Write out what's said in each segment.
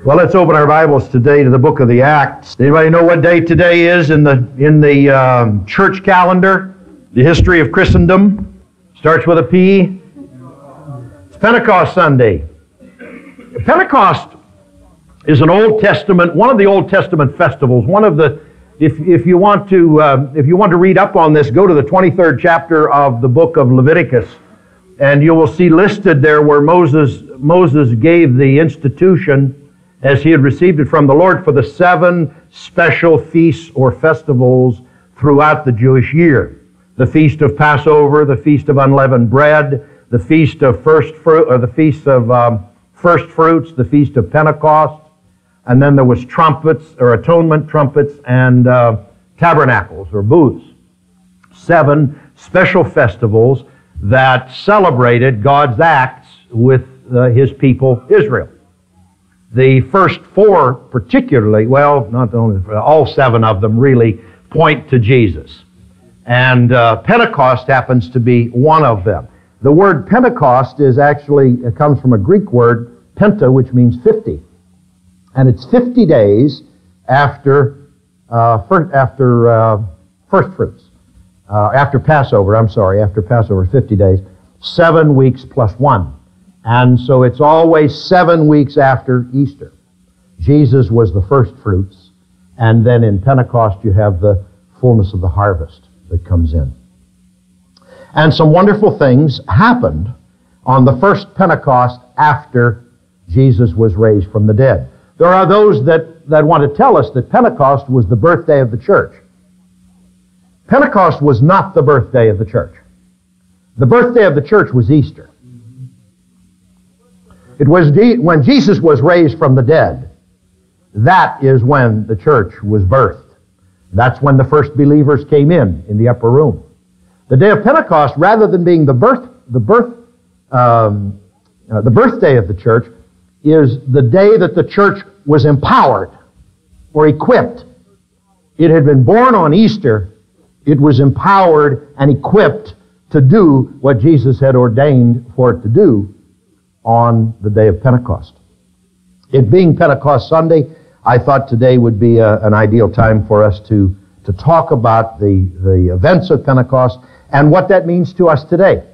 Well, let's open our Bibles today to the book of the Acts. Anybody know what day today is in the church calendar? The history of Christendom starts with a P. It's Pentecost Sunday. Pentecost is an Old Testament, one of the Old Testament festivals. One of the, if you want to read up on this, go to the 23rd chapter of the book of Leviticus, and you will see listed there where Moses gave the institution as he had received it from the Lord for the 7 special feasts or festivals throughout the Jewish year. The Feast of Passover, the Feast of Unleavened Bread, the Feast of First Fruit, or the Feast of First Fruits, the Feast of Pentecost, and then there was trumpets, or atonement trumpets, and tabernacles, or booths. 7 special festivals that celebrated God's acts with His people, Israel. The first 4 particularly, well, not only, all 7 of them really point to Jesus. And Pentecost happens to be one of them. The word Pentecost it comes from a Greek word, penta, which means 50. And it's 50 days after first fruits. After Passover, 50 days. 7 weeks plus 1. And so it's always 7 weeks after Easter. Jesus was the first fruits, and then in Pentecost you have the fullness of the harvest that comes in. And some wonderful things happened on the first Pentecost after Jesus was raised from the dead. There are those that want to tell us that Pentecost was the birthday of the church. Pentecost was not the birthday of the church. The birthday of the church was Easter. It was when Jesus was raised from the dead. That is when the church was birthed. That's when the first believers came in the upper room. The day of Pentecost, rather than being the birthday of the church, is the day that the church was empowered or equipped. It had been born on Easter. It was empowered and equipped to do what Jesus had ordained for it to do on the day of Pentecost. It being Pentecost Sunday, I thought today would be an ideal time for us to talk about the events of Pentecost and what that means to us today.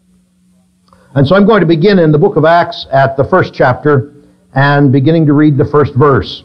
And so I'm going to begin in the book of Acts at the first chapter and beginning to read the first verse.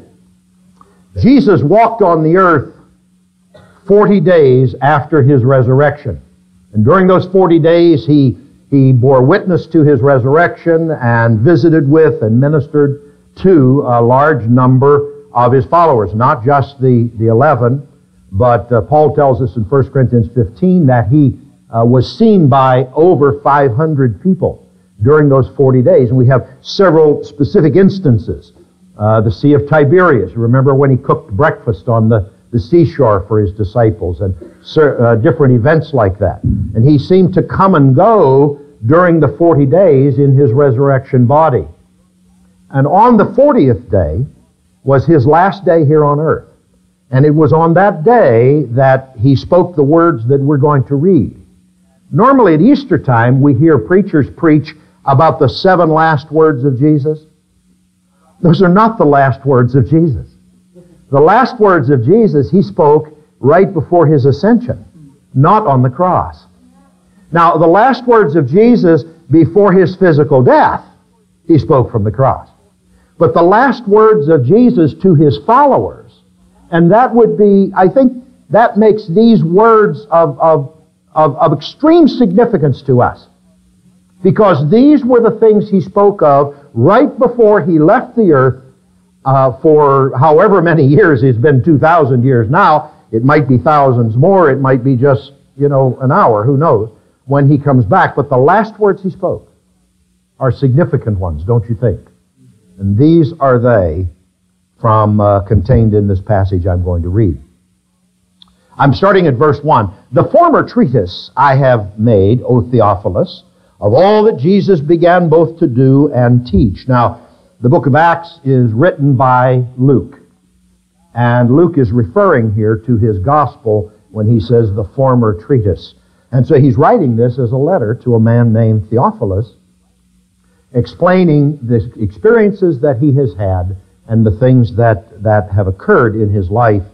Jesus walked on the earth 40 days after His resurrection. And during those 40 days, He bore witness to His resurrection and visited with and ministered to a large number of His followers, not just the 11, but Paul tells us in 1 Corinthians 15 that He was seen by over 500 people during those 40 days. And we have several specific instances. The Sea of Tiberias, remember when He cooked breakfast on the seashore for His disciples, and different events like that. And He seemed to come and go during the 40 days in His resurrection body. And on the 40th day was His last day here on earth. And it was on that day that He spoke the words that we're going to read. Normally at Easter time, we hear preachers preach about the 7 last words of Jesus. Those are not the last words of Jesus. The last words of Jesus He spoke right before His ascension, not on the cross. Now, the last words of Jesus before His physical death, He spoke from the cross. But the last words of Jesus to His followers, and that would be, I think, that makes these words of extreme significance to us. Because these were the things He spoke of right before He left the earth for however many years. It's been 2,000 years now. It might be thousands more. It might be just, an hour. Who knows? When He comes back. But the last words He spoke are significant ones, don't you think? And these are they from contained in this passage I'm going to read. I'm starting at verse 1. The former treatise I have made, O Theophilus, of all that Jesus began both to do and teach. Now, the book of Acts is written by Luke. And Luke is referring here to his gospel when he says the former treatise. And so he's writing this as a letter to a man named Theophilus. explaining the experiences that he has had and the things that have occurred in his life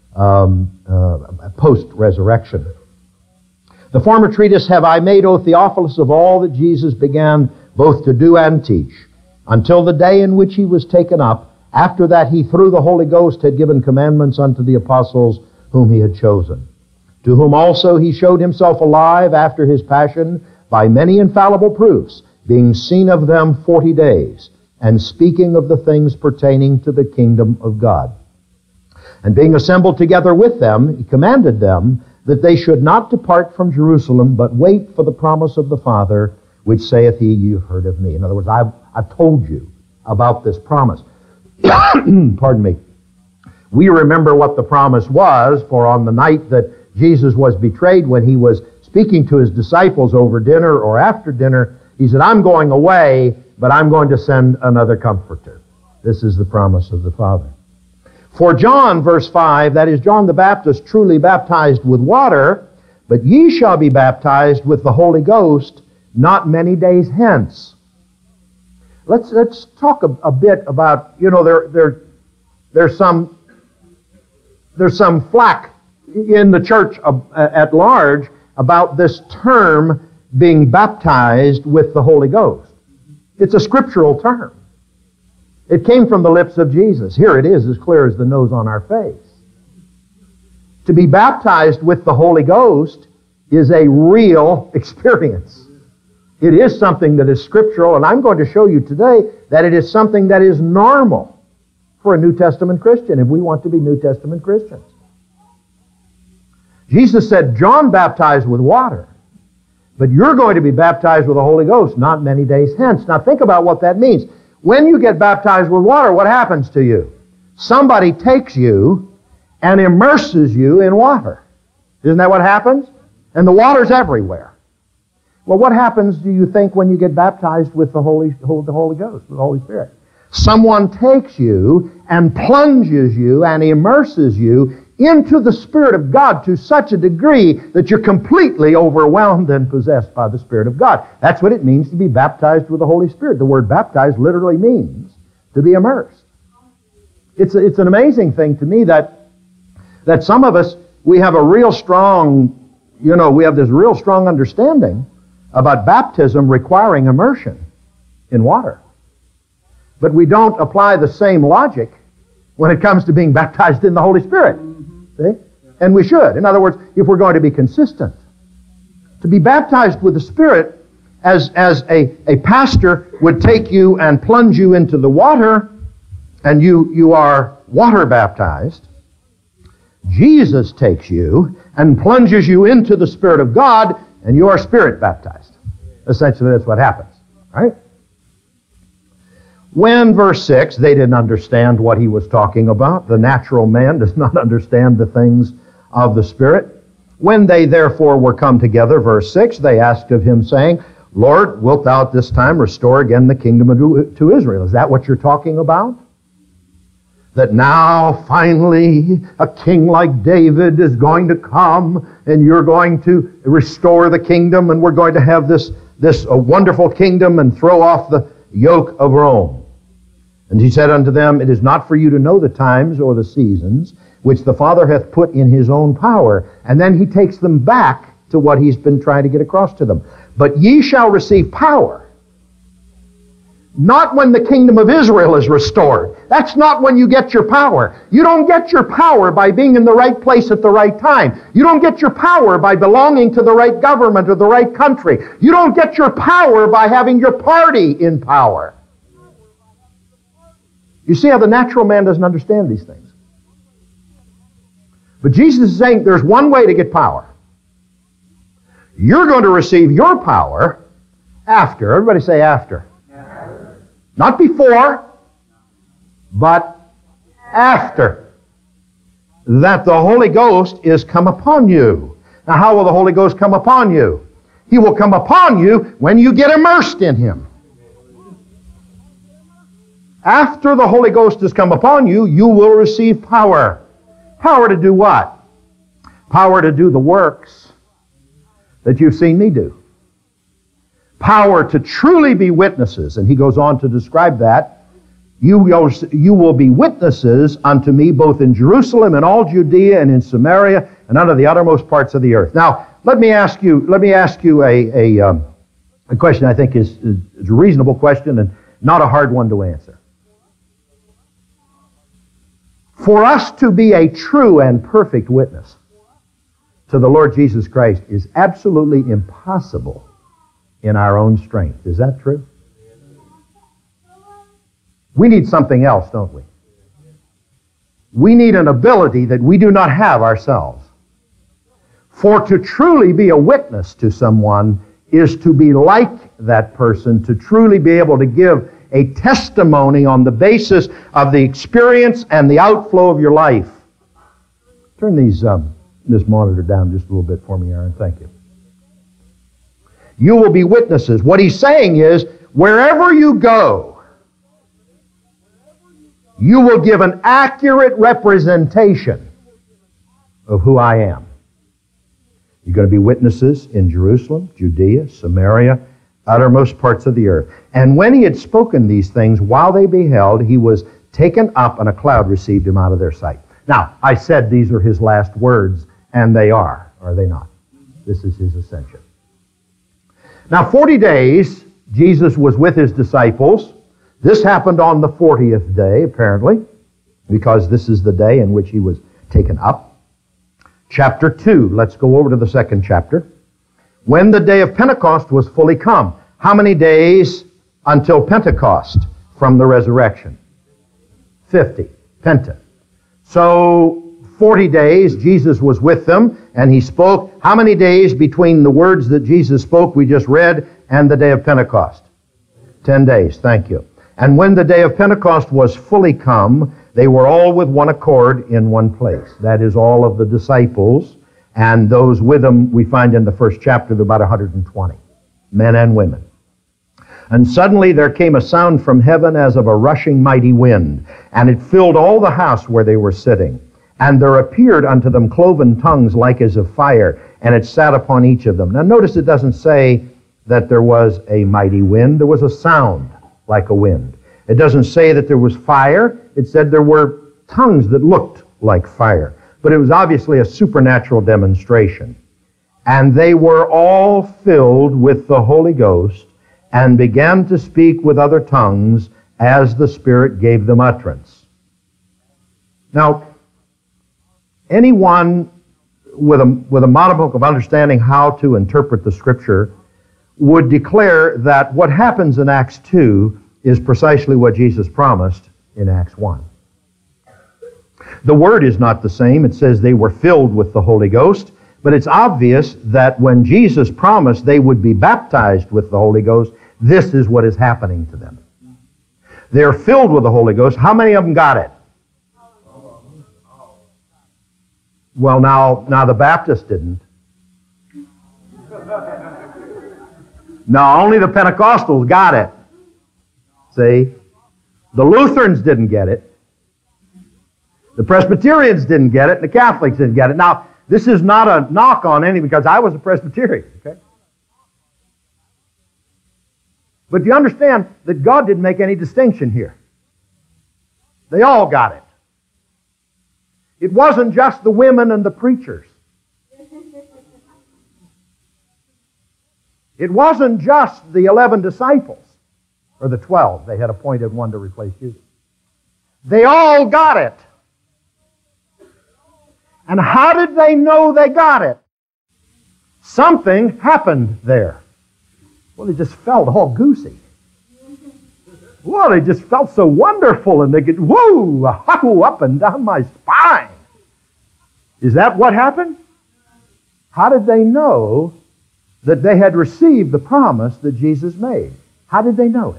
post-resurrection. The former treatise have I made, O Theophilus, of all that Jesus began both to do and teach, until the day in which he was taken up. After that he through the Holy Ghost had given commandments unto the apostles whom he had chosen, to whom also he showed himself alive after his passion by many infallible proofs, being seen of them 40 days, and speaking of the things pertaining to the kingdom of God. And being assembled together with them, he commanded them that they should not depart from Jerusalem, but wait for the promise of the Father, which saith he, you have heard of me. In other words, I've told you about this promise. Pardon me. We remember what the promise was, for on the night that Jesus was betrayed, when he was speaking to his disciples over dinner or after dinner, he said, I'm going away, but I'm going to send another comforter. This is the promise of the Father. For John, verse 5, that is, John the Baptist truly baptized with water, but ye shall be baptized with the Holy Ghost not many days hence. Let's talk a bit about, there's some flack in the church at large about this term being baptized with the Holy Ghost. It's a scriptural term. It came from the lips of Jesus. Here it is, as clear as the nose on our face. To be baptized with the Holy Ghost is a real experience. It is something that is scriptural, and I'm going to show you today that it is something that is normal for a New Testament Christian if we want to be New Testament Christians. Jesus said, John baptized with water, but you're going to be baptized with the Holy Ghost not many days hence. Now think about what that means. When you get baptized with water, what happens to you? Somebody takes you and immerses you in water. Isn't that what happens? And the water's everywhere. Well, what happens, do you think, when you get baptized with the Holy Ghost, with the Holy Spirit? Someone takes you and plunges you and immerses you into the Spirit of God to such a degree that you're completely overwhelmed and possessed by the Spirit of God. That's what it means to be baptized with the Holy Spirit. The word baptized literally means to be immersed. It's an amazing thing to me that some of us, we have a real strong, we have this real strong understanding about baptism requiring immersion in water. But we don't apply the same logic when it comes to being baptized in the Holy Spirit. See? And we should. In other words, if we're going to be consistent. To be baptized with the Spirit, as a pastor would take you and plunge you into the water, and you are water baptized, Jesus takes you and plunges you into the Spirit of God, and you are Spirit baptized. Essentially, that's what happens. Right? When, verse 6, they didn't understand what he was talking about. The natural man does not understand the things of the Spirit. When they therefore were come together, verse 6, they asked of him, saying, Lord, wilt thou at this time restore again the kingdom to Israel? Is that what you're talking about? That now, finally, a king like David is going to come, and you're going to restore the kingdom, and we're going to have this wonderful kingdom and throw off the yoke of Rome. And he said unto them, It is not for you to know the times or the seasons which the Father hath put in his own power. And then he takes them back to what he's been trying to get across to them. But ye shall receive power. Not when the kingdom of Israel is restored. That's not when you get your power. You don't get your power by being in the right place at the right time. You don't get your power by belonging to the right government or the right country. You don't get your power by having your party in power. You see how the natural man doesn't understand these things. But Jesus is saying there's one way to get power. You're going to receive your power after. Everybody say after. Not before, but after. That the Holy Ghost is come upon you. Now, how will the Holy Ghost come upon you? He will come upon you when you get immersed in Him. After the Holy Ghost has come upon you, you will receive power. Power to do what? Power to do the works that you've seen me do. power to truly be witnesses. And he goes on to describe that. You will be witnesses unto me both in Jerusalem and all Judea and in Samaria and unto the uttermost parts of the earth. Now, let me ask you a question I think is a reasonable question and not a hard one to answer. For us to be a true and perfect witness to the Lord Jesus Christ is absolutely impossible in our own strength. Is that true? We need something else, don't we? We need an ability that we do not have ourselves. For to truly be a witness to someone is to be like that person, to truly be able to give a testimony on the basis of the experience and the outflow of your life. Turn this monitor down just a little bit for me, Aaron. Thank you. You will be witnesses. What he's saying is, wherever you go, you will give an accurate representation of who I am. You're going to be witnesses in Jerusalem, Judea, Samaria, uttermost parts of the earth. And when he had spoken these things, while they beheld, he was taken up, and a cloud received him out of their sight. Now, I said these are his last words, and they are they not? This is his ascension. Now, 40 days, Jesus was with his disciples. This happened on the 40th day, apparently, because this is the day in which he was taken up. Chapter 2, let's go over to the second chapter. When the day of Pentecost was fully come. How many days until Pentecost from the resurrection? 50. Penta. So, 40 days, Jesus was with them, and he spoke. How many days between the words that Jesus spoke, we just read, and the day of Pentecost? 10 days, thank you. And when the day of Pentecost was fully come, they were all with one accord in one place. That is, all of the disciples, and those with them we find in the first chapter, there are about 120, men and women. And suddenly there came a sound from heaven as of a rushing mighty wind, and it filled all the house where they were sitting. And there appeared unto them cloven tongues like as of fire, and it sat upon each of them. Now notice it doesn't say that there was a mighty wind. There was a sound like a wind. It doesn't say that there was fire. It said there were tongues that looked like fire. But it was obviously a supernatural demonstration. And they were all filled with the Holy Ghost and began to speak with other tongues as the Spirit gave them utterance. Now, anyone with a modicum of understanding how to interpret the Scripture would declare that what happens in Acts 2 is precisely what Jesus promised in Acts 1. The word is not the same. It says they were filled with the Holy Ghost, but it's obvious that when Jesus promised they would be baptized with the Holy Ghost, this is what is happening to them. They're filled with the Holy Ghost. How many of them got it? Well, now the Baptists didn't. No, only the Pentecostals got it. See? The Lutherans didn't get it. The Presbyterians didn't get it, and the Catholics didn't get it. Now, this is not a knock on any, because I was a Presbyterian, okay? But do you understand that God didn't make any distinction here? They all got it. It wasn't just the women and the preachers. It wasn't just the 11 disciples, or the 12. They had appointed one to replace Judas. They all got it. And how did they know they got it? Something happened there. Well, they just felt all goosey. Well, they just felt so wonderful, and they could, whoo, up and down my spine. Is that what happened? How did they know that they had received the promise that Jesus made? How did they know it?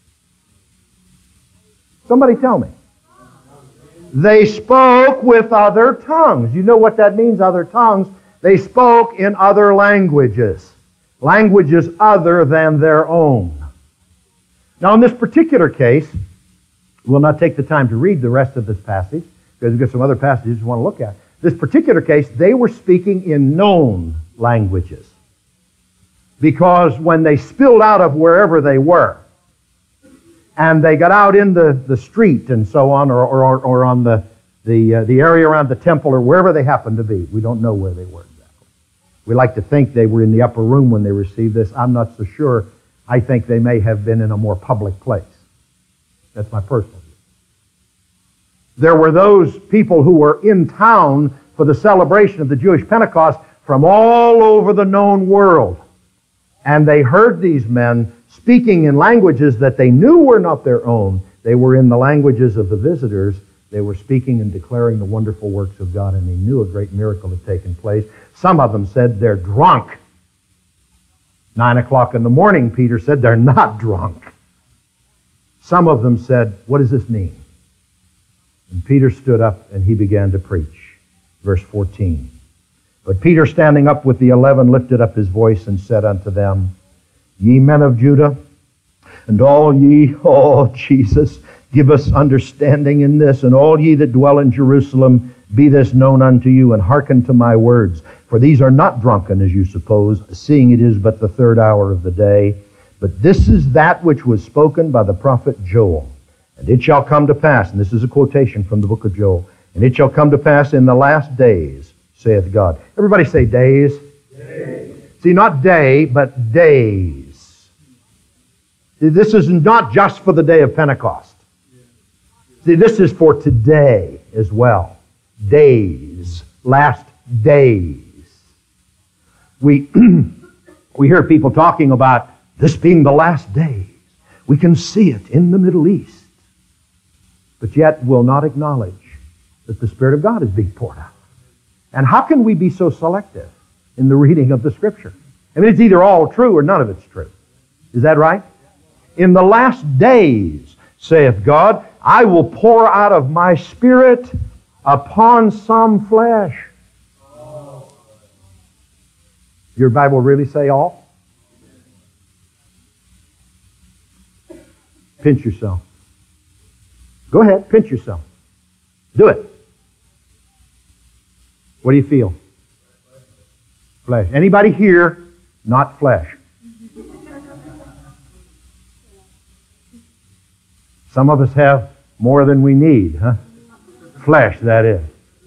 Somebody tell me. They spoke with other tongues. You know what that means, other tongues? They spoke in other languages. Languages other than their own. Now, in this particular case, we'll not take the time to read the rest of this passage, because we've got some other passages we want to look at. This particular case, they were speaking in known languages. Because when they spilled out of wherever they were, and they got out in the street and so on, or on the area around the temple, or wherever they happened to be, we don't know where they were exactly. We like to think they were in the upper room when they received this. I'm not so sure. I think they may have been in a more public place. That's my personal view. There were those people who were in town for the celebration of the Jewish Pentecost from all over the known world. And they heard these men speaking in languages that they knew were not their own. They were in the languages of the visitors. They were speaking and declaring the wonderful works of God, and they knew a great miracle had taken place. Some of them said they're drunk. 9 o'clock in the morning, Peter said, they're not drunk. Some of them said, what does this mean? And Peter stood up and he began to preach. Verse 14. But Peter, standing up with the 11, lifted up his voice and said unto them, Ye men of Judah, and all ye, Jesus, give us understanding in this, and all ye that dwell in Jerusalem, be this known unto you, and hearken to my words. For these are not drunken, as you suppose, seeing it is but the 3rd hour of the day. But this is that which was spoken by the prophet Joel. And it shall come to pass, and this is a quotation from the book of Joel, and it shall come to pass in the last days, saith God. Everybody say days. Days. See, not day, but days. See, this is not just for the day of Pentecost. See, this is for today as well. Days. Last days. We hear people talking about this being the last days. We can see it in the Middle East. But yet will not acknowledge that the Spirit of God is being poured out. And how can we be so selective in the reading of the Scripture? I mean, it's either all true or none of it's true. Is that right? In the last days, saith God, I will pour out of my Spirit upon some flesh. Your Bible really say all? Pinch yourself. Go ahead, pinch yourself. Do it. What do you feel? Flesh. Anybody here not flesh? Some of us have more than we need, huh? Flesh, that is.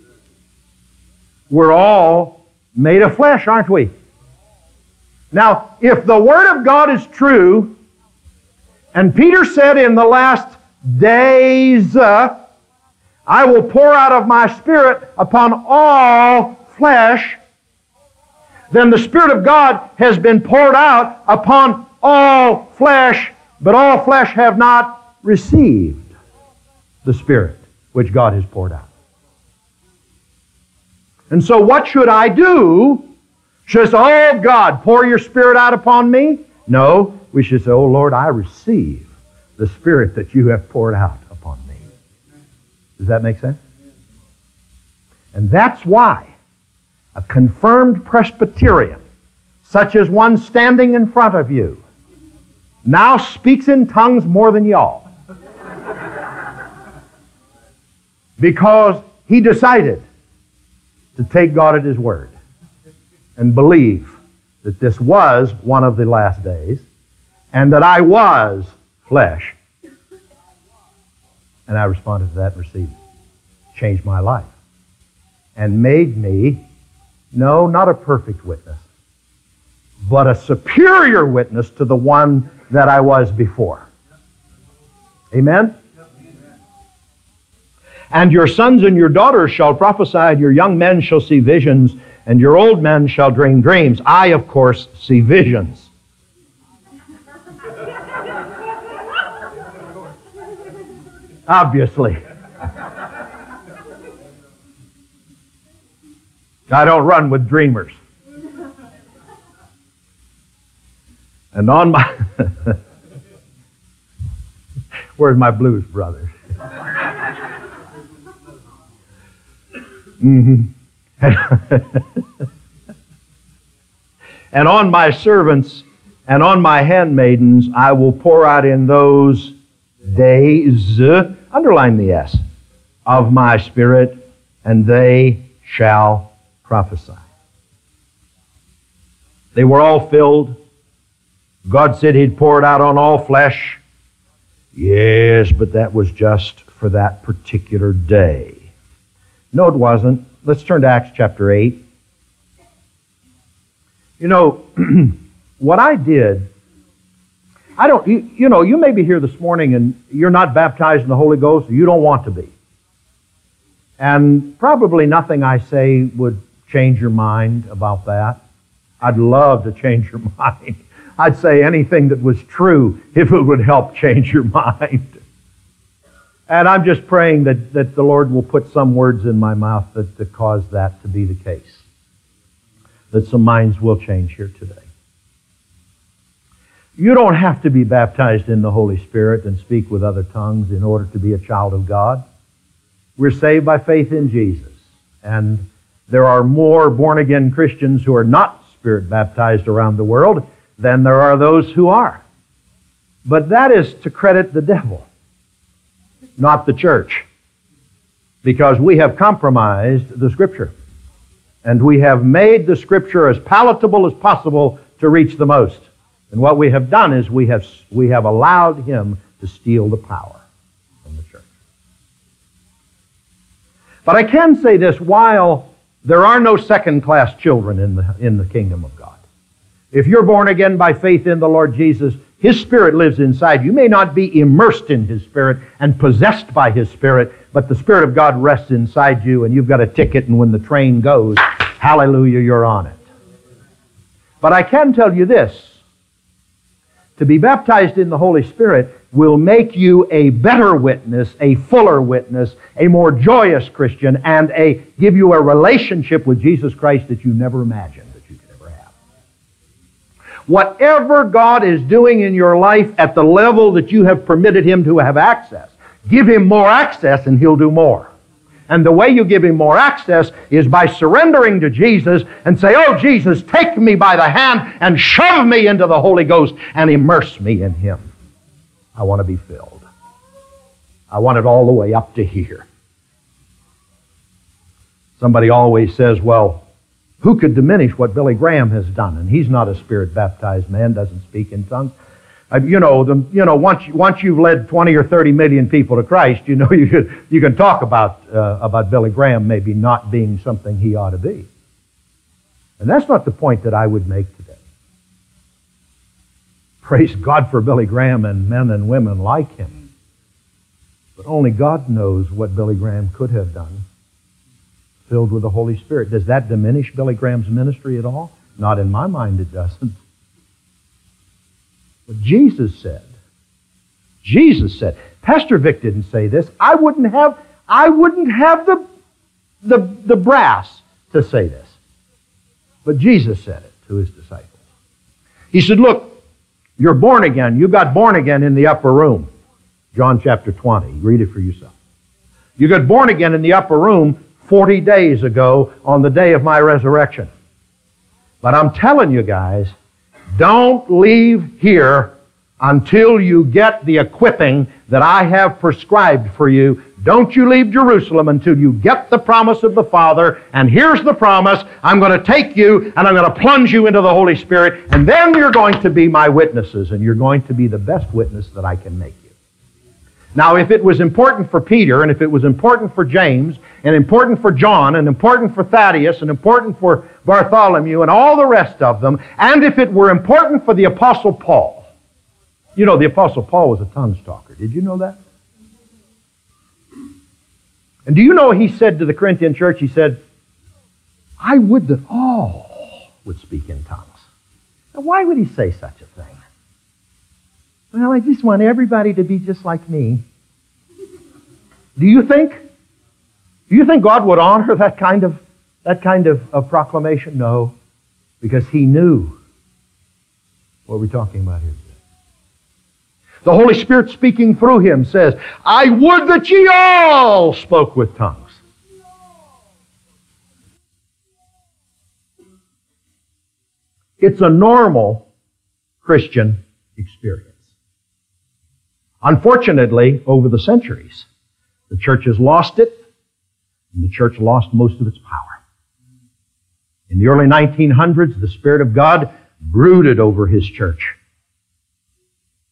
We're all made of flesh, aren't we? Now, if the Word of God is true, and Peter said in the last days, I will pour out of my Spirit upon all flesh, then the Spirit of God has been poured out upon all flesh, but all flesh have not received the Spirit which God has poured out. And so what should I do? Should I say, oh God, pour your Spirit out upon me? No, we should say, oh Lord, I receive the Spirit that you have poured out upon me. Does that make sense? And that's why a confirmed Presbyterian, such as one standing in front of you, now speaks in tongues more than y'all. Because he decided to take God at His word and believe that this was one of the last days and that I was flesh. And I responded to that and received it. Changed my life. And made me, no, not a perfect witness, but a superior witness to the one that I was before. Amen? And your sons and your daughters shall prophesy, and your young men shall see visions, and your old men shall dream dreams. I, of course, see visions. Obviously. I don't run with dreamers. And on my... Where's my blues brothers? Mm-hmm. And on my servants and on my handmaidens I will pour out in those days, underline the S, of my Spirit, and they shall prophesy. They were all filled God said He'd pour it out on all flesh. Yes, but that was just for that particular day. No, it wasn't. Let's turn to Acts chapter 8. You know, what I did, you may be here this morning and you're not baptized in the Holy Ghost, or you don't want to be. And probably nothing I say would change your mind about that. I'd love to change your mind. I'd say anything that was true if it would help change your mind. And I'm just praying that the Lord will put some words in my mouth that cause that to be the case. That some minds will change here today. You don't have to be baptized in the Holy Spirit and speak with other tongues in order to be a child of God. We're saved by faith in Jesus. And there are more born-again Christians who are not Spirit-baptized around the world than there are those who are. But that is to credit the devil, not the church. Because we have compromised the Scripture. And we have made the Scripture as palatable as possible to reach the most. And what we have done is we have allowed him to steal the power from the church. But I can say this, while there are no second-class children in the kingdom of God, if you're born again by faith in the Lord Jesus, His Spirit lives inside. You may not be immersed in His Spirit and possessed by His Spirit, but the Spirit of God rests inside you, and you've got a ticket, and when the train goes, hallelujah, you're on it. But I can tell you this, to be baptized in the Holy Spirit will make you a better witness, a fuller witness, a more joyous Christian, and give you a relationship with Jesus Christ that you never imagined that you could ever have. Whatever God is doing in your life at the level that you have permitted Him to have access, give Him more access and He'll do more. And the way you give Him more access is by surrendering to Jesus and say, "Oh, Jesus, take me by the hand and shove me into the Holy Ghost and immerse me in Him. I want to be filled. I want it all the way up to here." Somebody always says, well, who could diminish what Billy Graham has done? And he's not a Spirit-baptized man, doesn't speak in tongues. Once you've led 20 or 30 million people to Christ, you can talk about Billy Graham maybe not being something he ought to be. And that's not the point that I would make today. Praise God for Billy Graham and men and women like him. But only God knows what Billy Graham could have done, filled with the Holy Spirit. Does that diminish Billy Graham's ministry at all? Not in my mind it doesn't. But Jesus said, Pastor Vic didn't say this, I wouldn't have the brass to say this. But Jesus said it to His disciples. He said, look, you're born again. You got born again in the upper room. John chapter 20. Read it for yourself. You got born again in the upper room 40 days ago on the day of my resurrection. But I'm telling you guys, don't leave here until you get the equipping that I have prescribed for you. Don't you leave Jerusalem until you get the promise of the Father. And here's the promise. I'm going to take you and I'm going to plunge you into the Holy Spirit. And then you're going to be my witnesses. And you're going to be the best witness that I can make you. Now, if it was important for Peter, and if it was important for James, and important for John, and important for Thaddeus, and important for Bartholomew, and all the rest of them, and if it were important for the Apostle Paul, you know, the Apostle Paul was a tongues talker. Did you know that? And do you know he said to the Corinthian church, he said, I would that all would speak in tongues. Now, why would he say such a thing? Well, I just want everybody to be just like me. Do you think God would honor that kind of proclamation? No, because He knew what we're talking about here today. The Holy Spirit speaking through him says, I would that ye all spoke with tongues. It's a normal Christian experience. Unfortunately, over the centuries, the church has lost it, and the church lost most of its power. In the early 1900s, the Spirit of God brooded over His church.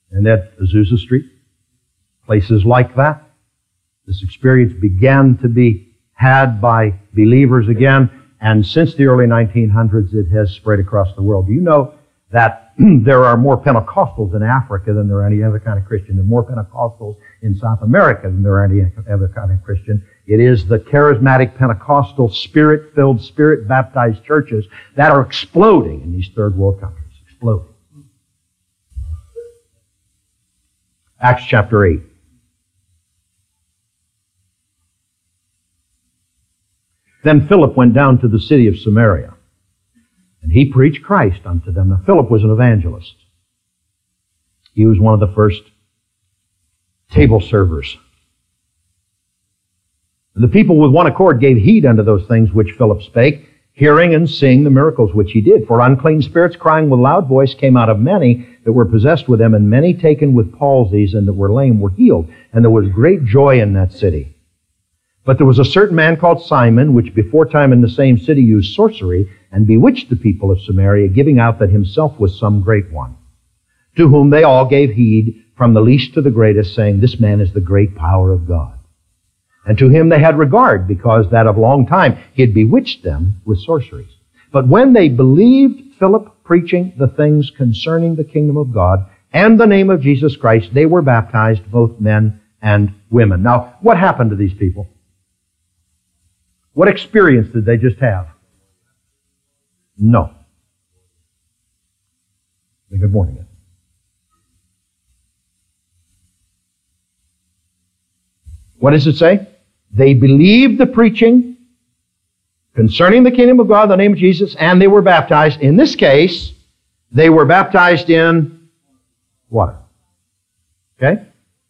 and at Azusa Street, places like that. This experience began to be had by believers again, and since the early 1900s, it has spread across the world. Do you know that there are more Pentecostals in Africa than there are any other kind of Christian? There are more Pentecostals in South America than there are any other kind of Christian. It is the charismatic Pentecostal, Spirit-filled, Spirit-baptized churches that are exploding in these third world countries. Exploding. Acts chapter 8. Then Philip went down to the city of Samaria, and he preached Christ unto them. Now, Philip was an evangelist. He was one of the first table servers. And the people with one accord gave heed unto those things which Philip spake, hearing and seeing the miracles which he did. For unclean spirits, crying with loud voice, came out of many that were possessed with them, and many taken with palsies and that were lame were healed. And there was great joy in that city. But there was a certain man called Simon, which before time in the same city used sorcery, and bewitched the people of Samaria, giving out that himself was some great one, to whom they all gave heed, from the least to the greatest, saying, This man is the great power of God. And to him they had regard, because that of long time he had bewitched them with sorceries. But when they believed Philip preaching the things concerning the kingdom of God, and the name of Jesus Christ, they were baptized, both men and women. Now, what happened to these people? What experience did they just have? No. Good morning. What does it say? They believed the preaching concerning the kingdom of God, the name of Jesus, and they were baptized. In this case, they were baptized in water. Okay?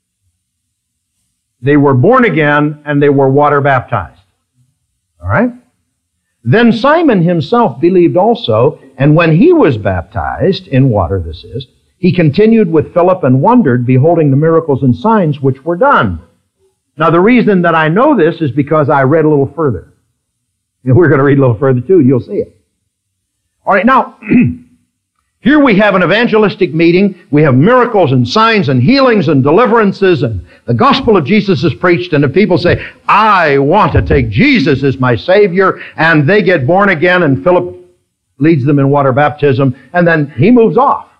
They were born again, and they were water baptized. All right? Then Simon himself believed also, and when he was baptized, in water this is, he continued with Philip and wondered, beholding the miracles and signs which were done. Now the reason that I know this is because I read a little further. And we're going to read a little further too, you'll see it. All right, now, here we have an evangelistic meeting. We have miracles and signs and healings and deliverances, and the gospel of Jesus is preached, and the people say, I want to take Jesus as my Savior, and they get born again, and Philip leads them in water baptism, and then he moves off.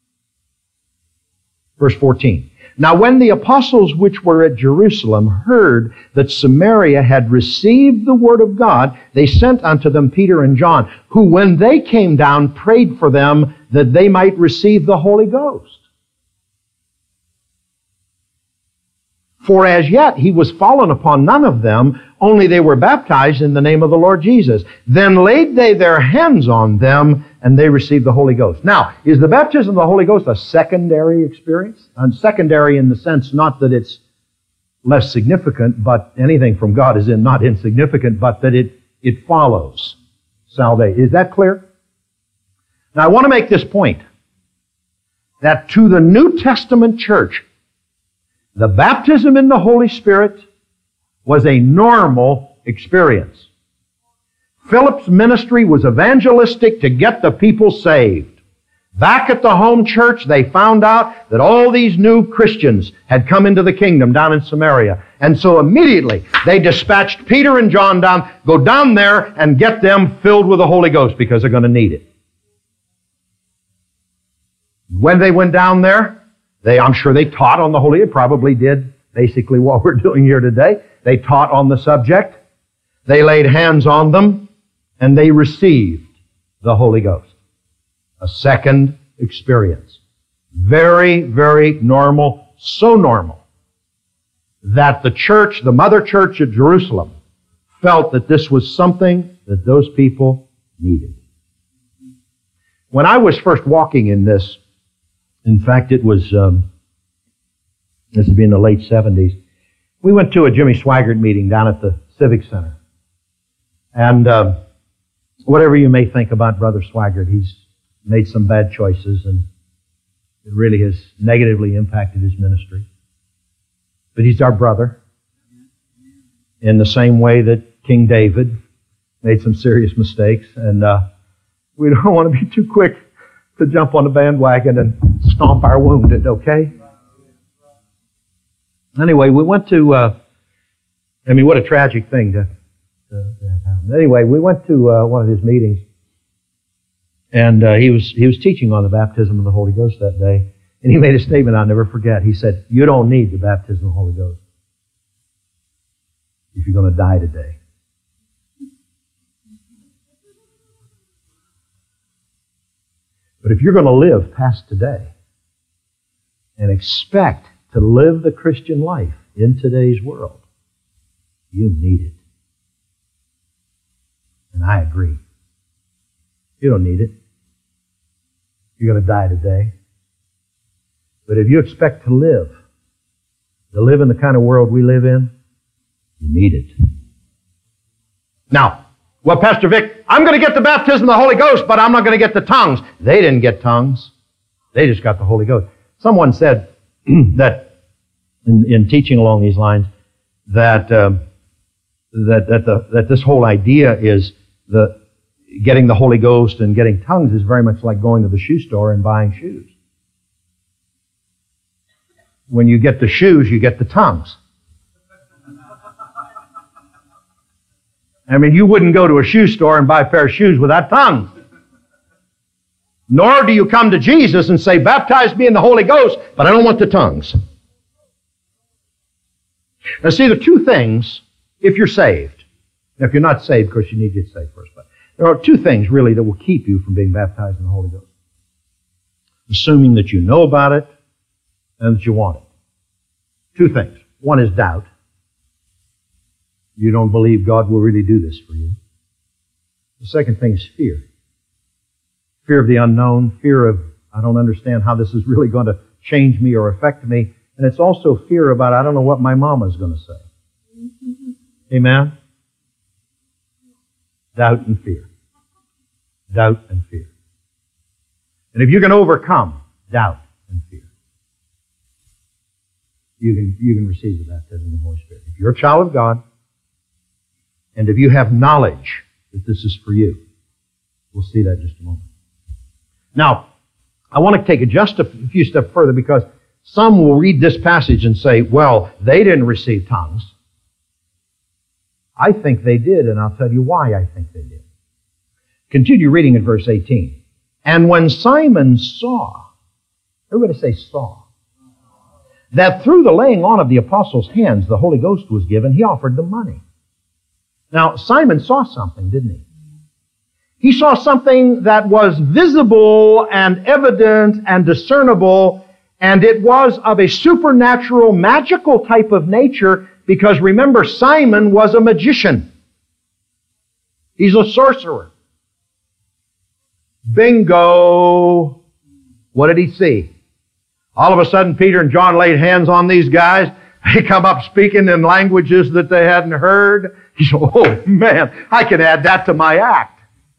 Verse 14. Now when the apostles which were at Jerusalem heard that Samaria had received the word of God, they sent unto them Peter and John, who when they came down prayed for them that they might receive the Holy Ghost. For as yet he was fallen upon none of them, only they were baptized in the name of the Lord Jesus. Then laid they their hands on them, and they received the Holy Ghost. Now, is the baptism of the Holy Ghost a secondary experience? And secondary in the sense not that it's less significant, but anything from God is not insignificant, but that it follows salvation. Is that clear? Now, I want to make this point, that to the New Testament church, the baptism in the Holy Spirit was a normal experience. Philip's ministry was evangelistic to get the people saved. Back at the home church, they found out that all these new Christians had come into the kingdom down in Samaria. And so immediately they dispatched Peter and John down, go down there and get them filled with the Holy Ghost because they're going to need it. When they went down there, I'm sure they taught on the Holy. They probably did basically what we're doing here today. They taught on the subject. They laid hands on them, and they received the Holy Ghost. A second experience. Very, very normal. So normal that the church, the mother church at Jerusalem, felt that this was something that those people needed. When I was first walking in this, in fact, it was, this would be in the late 70s, we went to a Jimmy Swaggart meeting down at the Civic Center. And whatever you may think about Brother Swaggart, he's made some bad choices, and it really has negatively impacted his ministry. But he's our brother, in the same way that King David made some serious mistakes, and we don't want to be too quick to jump on the bandwagon and stomp our wounded, okay? Anyway, we went to, what a tragic thing to happen. Anyway, we went to one of his meetings, and he was teaching on the baptism of the Holy Ghost that day, and he made a statement I'll never forget. He said, "You don't need the baptism of the Holy Ghost if you're going to die today." But if you're going to live past today and expect to live the Christian life in today's world, you need it. And I agree. You don't need it. You're going to die today. But if you expect to live in the kind of world we live in, you need it. Now, well, Pastor Vic, I'm going to get the baptism of the Holy Ghost, but I'm not going to get the tongues. They didn't get tongues. They just got the Holy Ghost. Someone said that in teaching along these lines that this whole idea is getting the Holy Ghost and getting tongues is very much like going to the shoe store and buying shoes. When you get the shoes, you get the tongues. I mean, you wouldn't go to a shoe store and buy a pair of shoes without tongues. Nor do you come to Jesus and say, "Baptize me in the Holy Ghost, but I don't want the tongues." Now see, there are two things if you're saved. Now, if you're not saved, of course, you need to get saved first. But there are two things, really, that will keep you from being baptized in the Holy Ghost. Assuming that you know about it and that you want it. Two things. One is doubt. You don't believe God will really do this for you. The second thing is fear. Fear of the unknown, fear of, I don't understand how this is really going to change me or affect me. And it's also fear about, I don't know what my mama's going to say. Amen? Doubt and fear. Doubt and fear. And if you can overcome doubt and fear, you can receive the baptism of the Holy Spirit. If you're a child of God, and if you have knowledge that this is for you, we'll see that in just a moment. Now, I want to take it just a few steps further because some will read this passage and say, well, they didn't receive tongues. I think they did, and I'll tell you why I think they did. Continue reading in verse 18. And when Simon saw, everybody say saw, that through the laying on of the apostles' hands the Holy Ghost was given, he offered them money. Now, Simon saw something, didn't he? He saw something that was visible and evident and discernible, and it was of a supernatural, magical type of nature, because remember, Simon was a magician. He's a sorcerer. Bingo! What did he see? All of a sudden, Peter and John laid hands on these guys. They come up speaking in languages that they hadn't heard. He said, oh man, I can add that to my act.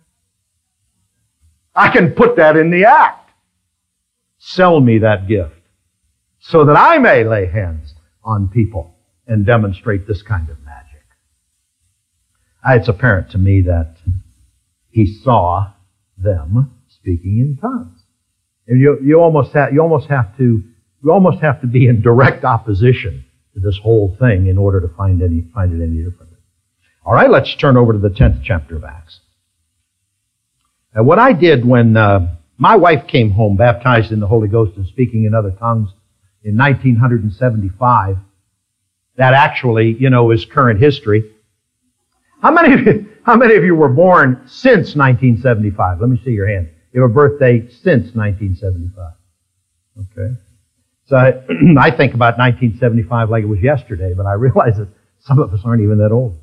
I can put that in the act. Sell me that gift so that I may lay hands on people and demonstrate this kind of magic. It's apparent to me that he saw them speaking in tongues. And you almost have to be in direct opposition to this whole thing in order to find it any different. All right, let's turn over to the 10th chapter of Acts. What I did when my wife came home baptized in the Holy Ghost and speaking in other tongues in 1975, that actually, is current history. How many of you were born since 1975? Let me see your hand. You have a birthday since 1975. Okay. So I think about 1975 like it was yesterday, but I realize that some of us aren't even that old.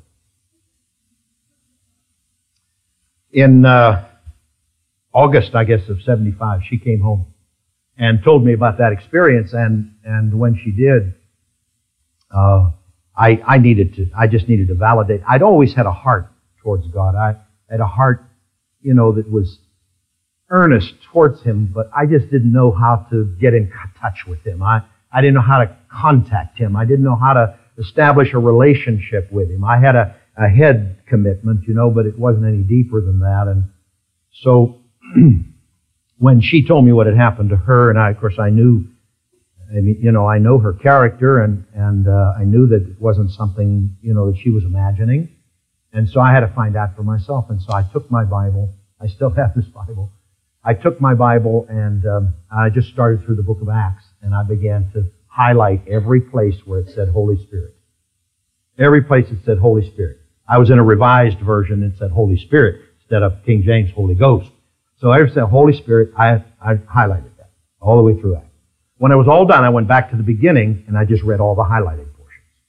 In August, I guess, of 75, she came home and told me about that experience, and when she did, I just needed to validate. I'd always had a heart towards God. I had a heart, that was earnest towards Him, but I just didn't know how to get in touch with Him. I didn't know how to contact Him. I didn't know how to establish a relationship with Him. I had a head commitment, but it wasn't any deeper than that. And so when she told me what had happened to her, and of course I knew, I know her character, and I knew that it wasn't something, that she was imagining. And so I had to find out for myself. And so I took my Bible. I still have this Bible. I took my Bible and I just started through the book of Acts, and I began to highlight every place where it said Holy Spirit. Every place it said Holy Spirit. I was in a revised version that said Holy Spirit instead of King James Holy Ghost. So I said Holy Spirit, I highlighted that all the way through Acts. When I was all done, I went back to the beginning and I just read all the highlighted portions.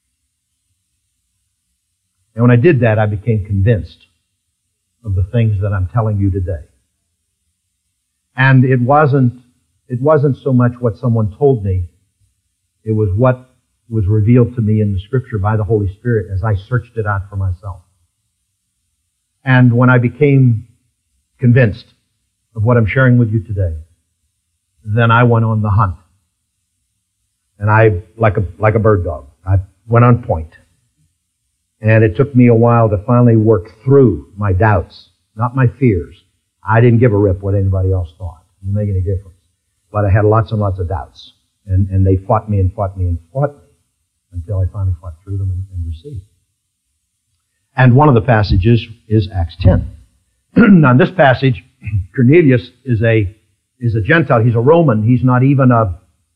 And when I did that, I became convinced of the things that I'm telling you today. And it wasn't so much what someone told me. It was what was revealed to me in the Scripture by the Holy Spirit as I searched it out for myself. And when I became convinced of what I'm sharing with you today, then I went on the hunt. And I, like a bird dog, I went on point. And it took me a while to finally work through my doubts, not my fears. I didn't give a rip what anybody else thought. It didn't make any difference. But I had lots and lots of doubts. And they fought me and fought me and fought me until I finally fought through them and received. And one of the passages is Acts 10. Now in this passage, Cornelius is a Gentile. He's a Roman. He's not even a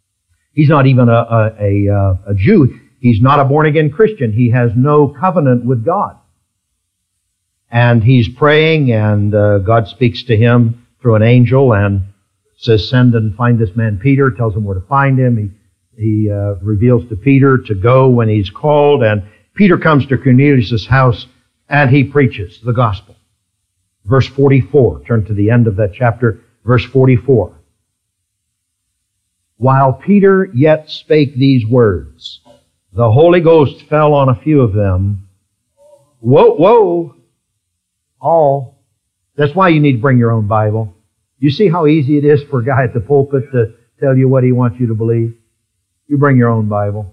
Jew. He's not a born-again Christian. He has no covenant with God. And he's praying, and God speaks to him through an angel and says, send and find this man Peter, tells him where to find him. He reveals to Peter to go when he's called, and Peter comes to Cornelius' house, and he preaches the gospel. Verse 44, turn to the end of that chapter, verse 44. While Peter yet spake these words, the Holy Ghost fell on a few of them. Whoa. All. That's why you need to bring your own Bible. You see how easy it is for a guy at the pulpit to tell you what he wants you to believe? You bring your own Bible.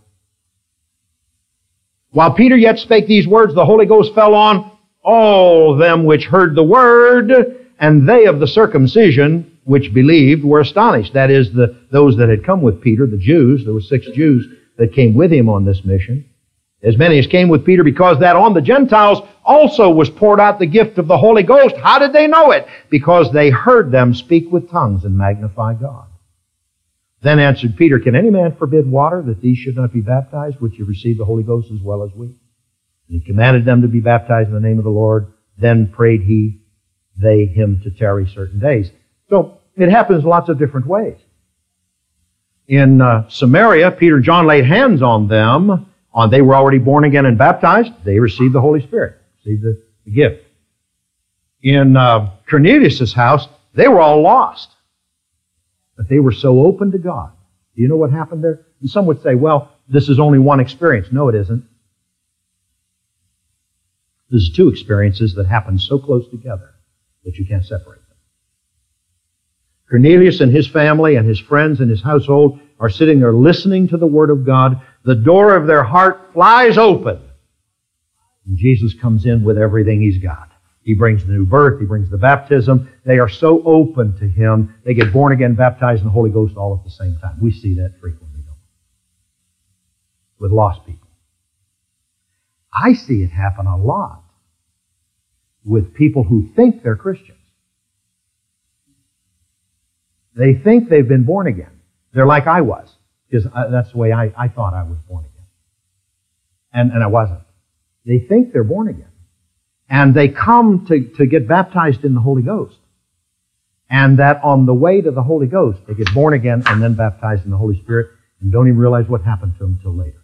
While Peter yet spake these words, the Holy Ghost fell on all them which heard the word, and they of the circumcision which believed were astonished. That is, those that had come with Peter, the Jews. There were 6 Jews that came with him on this mission. As many as came with Peter, because that on the Gentiles also was poured out the gift of the Holy Ghost. How did they know it? Because they heard them speak with tongues and magnify God. Then answered Peter, can any man forbid water, that these should not be baptized, which have received the Holy Ghost as well as we? And he commanded them to be baptized in the name of the Lord. Then prayed they him to tarry certain days. So it happens lots of different ways. In Samaria, Peter and John laid hands on them. They were already born again and baptized. They received the Holy Spirit, received the gift. In Cornelius' house, they were all lost. But they were so open to God. Do you know what happened there? And some would say, well, this is only one experience. No, it isn't. There's 2 experiences that happen so close together that you can't separate them. Cornelius and his family and his friends and his household are sitting there listening to the Word of God. The door of their heart flies open. And Jesus comes in with everything He's got. He brings the new birth. He brings the baptism. They are so open to Him. They get born again, baptized in the Holy Ghost all at the same time. We see that frequently, don't we? With lost people. I see it happen a lot with people who think they're Christians. They think they've been born again. They're like I was, because that's the way I thought I was born again. And I wasn't. They think they're born again. And they come to get baptized in the Holy Ghost. And that on the way to the Holy Ghost, they get born again and then baptized in the Holy Spirit and don't even realize what happened to them until later.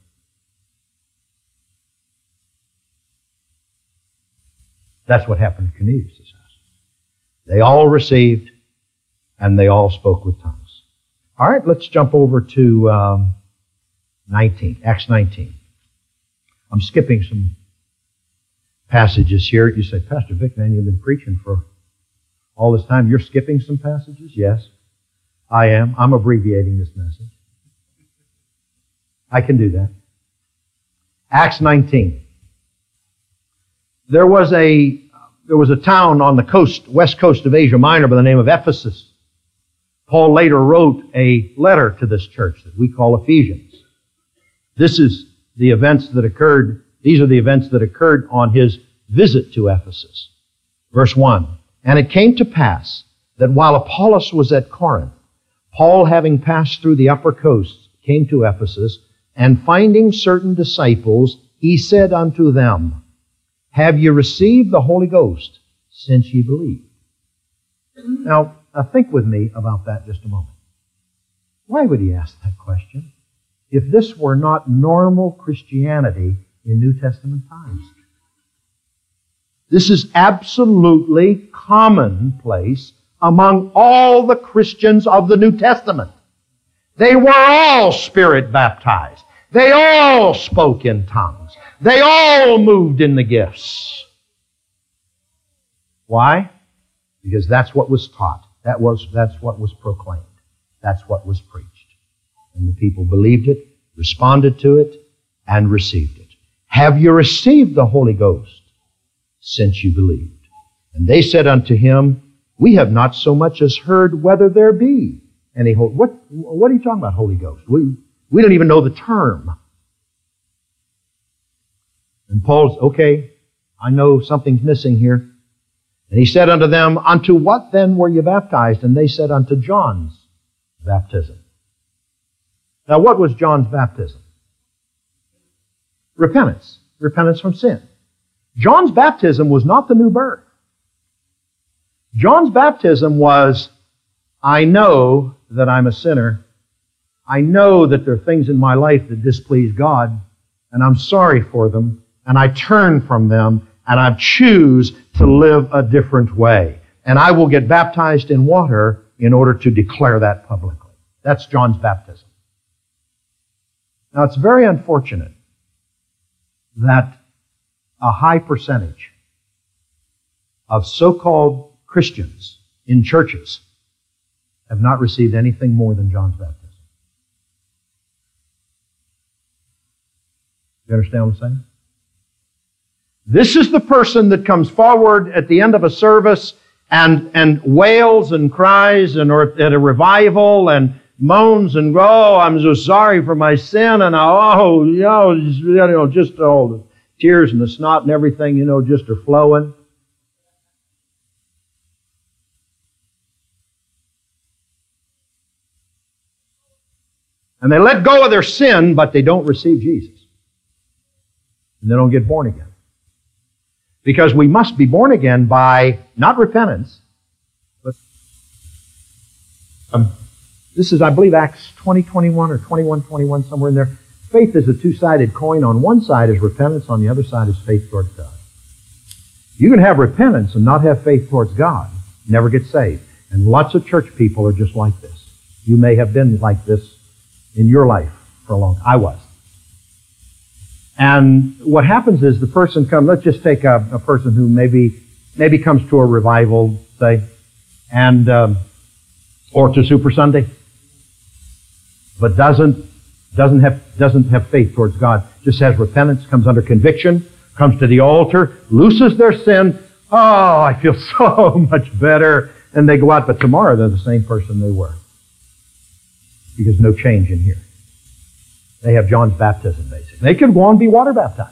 That's what happened to Cornelius' house. They all received and they all spoke with tongues. All right, let's jump over to 19, Acts 19. I'm skipping some passages here. You say, Pastor Vic, man, you've been preaching for all this time. You're skipping some passages? Yes, I am. I'm abbreviating this message. I can do that. Acts 19. There was a town on the coast, west coast of Asia Minor by the name of Ephesus. Paul later wrote a letter to this church that we call Ephesians. These are the events that occurred on his visit to Ephesus. Verse 1, "And it came to pass that while Apollos was at Corinth, Paul, having passed through the upper coast, came to Ephesus, and finding certain disciples, he said unto them, Have ye received the Holy Ghost since ye believed?" Now, think with me about that just a moment. Why would he ask that question if this were not normal Christianity in New Testament times? This is absolutely commonplace among all the Christians of the New Testament. They were all Spirit baptized. They all spoke in tongues. They all moved in the gifts. Why? Because that's what was taught. That's what was proclaimed. That's what was preached. And the people believed it, responded to it, and received it. "Have you received the Holy Ghost since you believed?" And they said unto him, "We have not so much as heard whether there be any Holy." What are you talking about, Holy Ghost? We don't even know the term. And Paul's, okay, I know something's missing here. And he said unto them, "Unto what then were you baptized?" And they said, "Unto John's baptism." Now, what was John's baptism? Repentance. Repentance from sin. John's baptism was not the new birth. John's baptism was, I know that I'm a sinner. I know that there are things in my life that displease God, and I'm sorry for them, and I turn from them, and I choose to live a different way. And I will get baptized in water in order to declare that publicly. That's John's baptism. Now, it's very unfortunate that a high percentage of so-called Christians in churches have not received anything more than John's baptism. You understand what I'm saying? This is the person that comes forward at the end of a service and wails and cries, or at a revival, and moans and, "Oh, I'm so sorry for my sin," and just all the tears and the snot and everything, just are flowing. And they let go of their sin, but they don't receive Jesus. And they don't get born again. Because we must be born again by, not repentance, but this is, I believe, Acts 20:21 or 21:21, somewhere in there. Faith is a two-sided coin. On one side is repentance, on the other side is faith towards God. You can have repentance and not have faith towards God, never get saved. And lots of church people are just like this. You may have been like this in your life for a long time. I was. And what happens is the person comes, let's just take a person who maybe comes to a revival, say, and or to Super Sunday, but doesn't have faith towards God, just has repentance, comes under conviction, comes to the altar, looses their sin. "Oh, I feel so much better," and they go out, but tomorrow they're the same person they were. Because no change in here. They have John's baptism, basically. They could go on and be water baptized.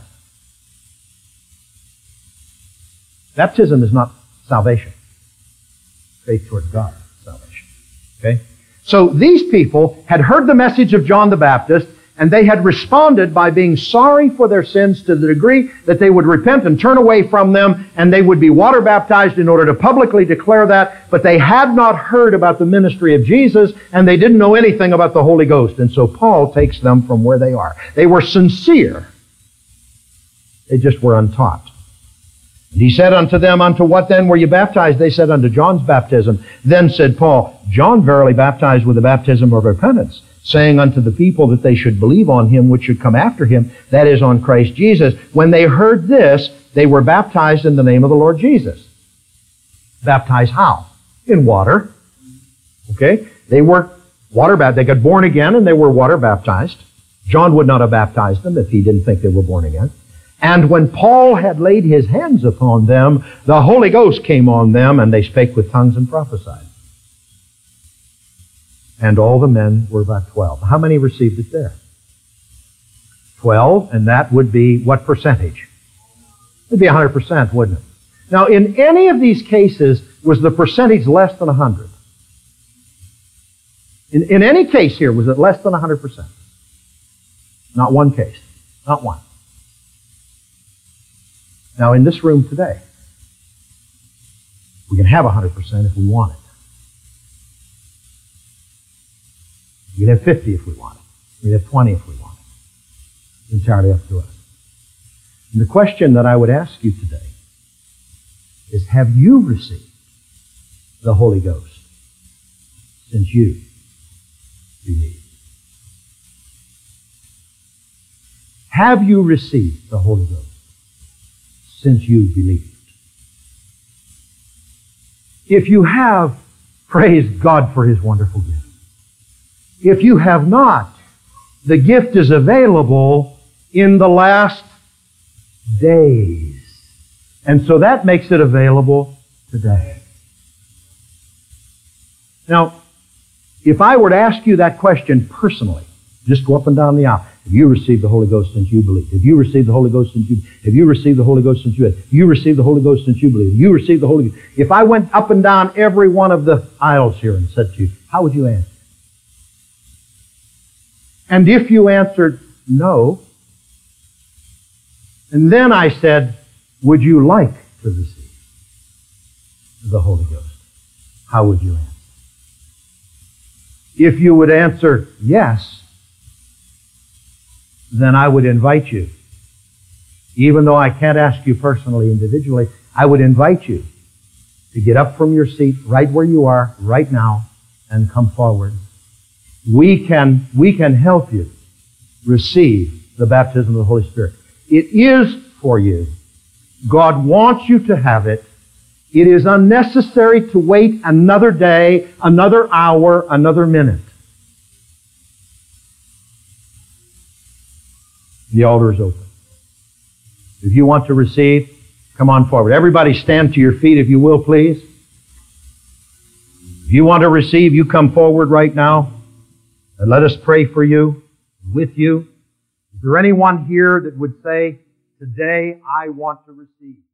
Baptism is not salvation. Faith towards God is salvation. Okay? So these people had heard the message of John the Baptist, and they had responded by being sorry for their sins to the degree that they would repent and turn away from them, and they would be water baptized in order to publicly declare that, but they had not heard about the ministry of Jesus, and they didn't know anything about the Holy Ghost. And so Paul takes them from where they are. They were sincere. They just were untaught. And he said unto them, "Unto what then were you baptized?" They said, "Unto John's baptism." Then said Paul, "John verily baptized with the baptism of repentance, saying unto the people that they should believe on him which should come after him, that is, on Christ Jesus. When they heard this, they were baptized in the name of the Lord Jesus." Baptized how? In water. Okay? They were water baptized. They got born again and they were water baptized. John would not have baptized them if he didn't think they were born again. And when Paul had laid his hands upon them, the Holy Ghost came on them, and they spake with tongues and prophesied. And all the men were about 12. How many received it there? 12, and that would be what percentage? It would be 100%, wouldn't it? Now, in any of these cases, was the percentage less than 100? In any case here, was it less than 100%? Not one case. Not one. Now, in this room today, we can have 100% if we want it. We can have 50 if we want it. We can have 20 if we want it. It's entirely up to us. And the question that I would ask you today is, have you received the Holy Ghost since you believed? Have you received the Holy Ghost since you believed? If you have, praise God for His wonderful gift. If you have not, the gift is available in the last days. And so that makes it available today. Now, if I were to ask you that question personally, just go up and down the aisle. Have you received the Holy Ghost since you believed? Have you received the Holy Ghost since you? Have you received the Holy Ghost since you? Have you received the Holy Ghost since you believed? Have you received the Holy Ghost? If I went up and down every one of the aisles here and said to you, how would you answer? And if you answered no, and then I said, would you like to receive the Holy Ghost? How would you answer? If you would answer yes, then I would invite you. Even though I can't ask you personally, individually, I would invite you to get up from your seat right where you are right now and come forward. We can help you receive the baptism of the Holy Spirit. It is for you. God wants you to have it. It is unnecessary to wait another day, another hour, another minute. The altar is open. If you want to receive, come on forward. Everybody stand to your feet if you will, please. If you want to receive, you come forward right now. And let us pray for you, with you. Is there anyone here that would say, today I want to receive?